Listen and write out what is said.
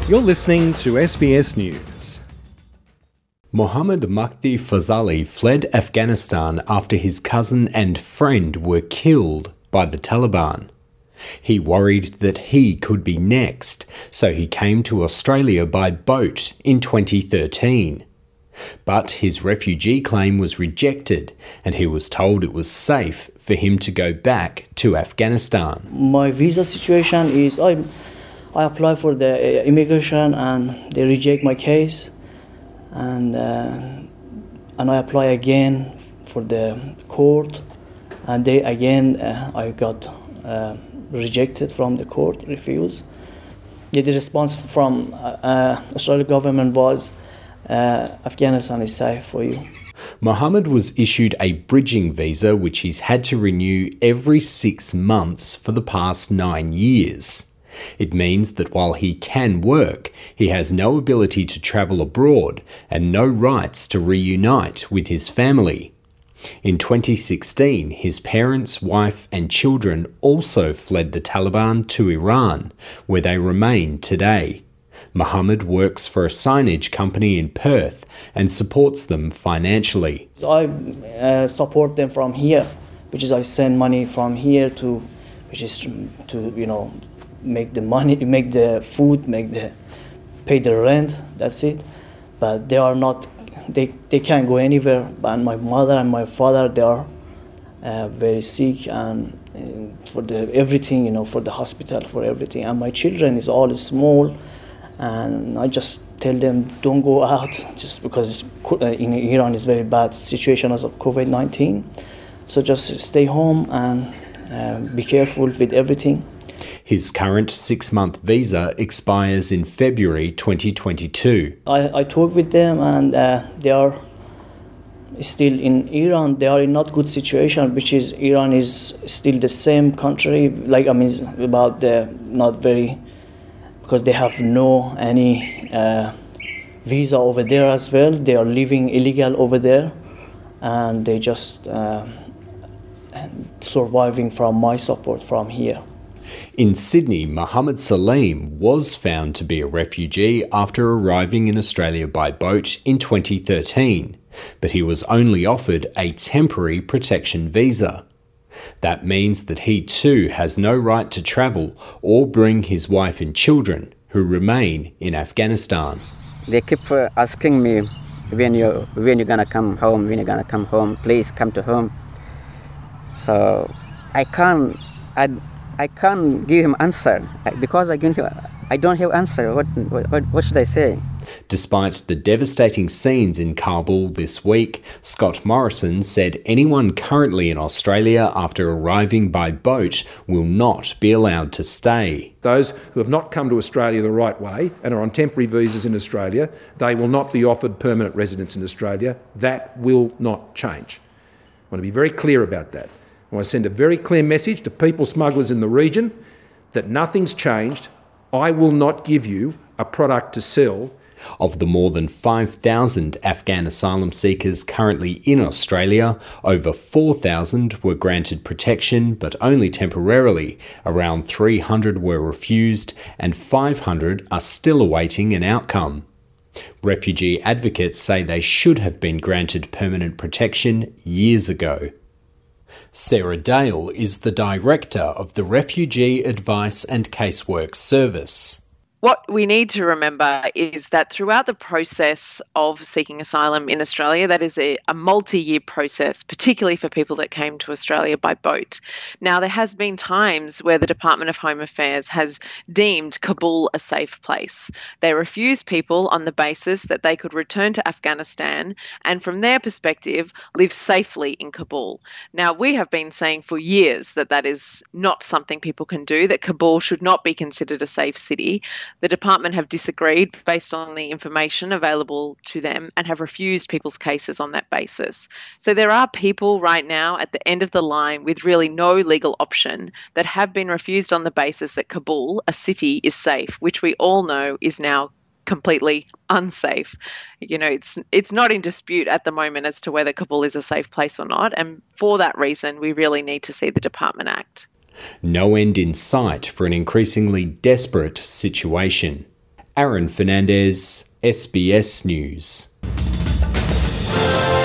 You're listening to SBS News. Mohammad Mahdi Fazali fled Afghanistan after his cousin and friend were killed by the Taliban. He worried that he could be next, so he came to Australia by boat in 2013. But his refugee claim was rejected, and he was told it was safe for him to go back to Afghanistan. My visa situation is I apply for the immigration and they reject my case, and I apply again for the court, and they again I got rejected from the court, refused. The response from Australian government was Afghanistan is safe for you. Mohammed was issued a bridging visa which he's had to renew every 6 months for the past 9 years. It means that while he can work, he has no ability to travel abroad and no rights to reunite with his family. In 2016, his parents, wife and children also fled the Taliban to Iran, where they remain today. Mohammed works for a signage company in Perth and supports them financially. I support them from here, which is I send money from here to make the money, make the food, pay the rent. That's it. But they are not. They can't go anywhere. And my mother and my father, they are very sick, and for everything, for the hospital, for everything. And my children is all small, and I just tell them don't go out, just because in Iran is very bad situation as of COVID-19. So just stay home and be careful with everything. His current 6-month visa expires in February 2022. I talked with them, and they are still in Iran. They are in not good situation, which is Iran is still the same country. About the not very, because they have no any visa over there as well. They are living illegal over there, and they just surviving from my support from here. In Sydney, Mohammed Salim was found to be a refugee after arriving in Australia by boat in 2013, but he was only offered a temporary protection visa. That means that he too has no right to travel or bring his wife and children, who remain in Afghanistan. They keep asking me, when you're gonna come home, when you're gonna come home, please come to home. So I can't give him answer because I don't have answer. What should I say? Despite the devastating scenes in Kabul this week, Scott Morrison said anyone currently in Australia after arriving by boat will not be allowed to stay. Those who have not come to Australia the right way and are on temporary visas in Australia, they will not be offered permanent residence in Australia. That will not change. I want to be very clear about that. I want to send a very clear message to people smugglers in the region that nothing's changed. I will not give you a product to sell. Of the more than 5,000 Afghan asylum seekers currently in Australia, over 4,000 were granted protection, but only temporarily. Around 300 were refused, and 500 are still awaiting an outcome. Refugee advocates say they should have been granted permanent protection years ago. Sarah Dale is the director of the Refugee Advice and Casework Service. What we need to remember is that throughout the process of seeking asylum in Australia, that is a multi-year process, particularly for people that came to Australia by boat. Now, there has been times where the Department of Home Affairs has deemed Kabul a safe place. They refused people on the basis that they could return to Afghanistan and, from their perspective, live safely in Kabul. Now, we have been saying for years that that is not something people can do, that Kabul should not be considered a safe city. The department have disagreed based on the information available to them and have refused people's cases on that basis. So there are people right now at the end of the line with really no legal option that have been refused on the basis that Kabul, a city, is safe, which we all know is now completely unsafe. It's not in dispute at the moment as to whether Kabul is a safe place or not. And for that reason, we really need to see the department act. No end in sight for an increasingly desperate situation. Aaron Fernandez, SBS News.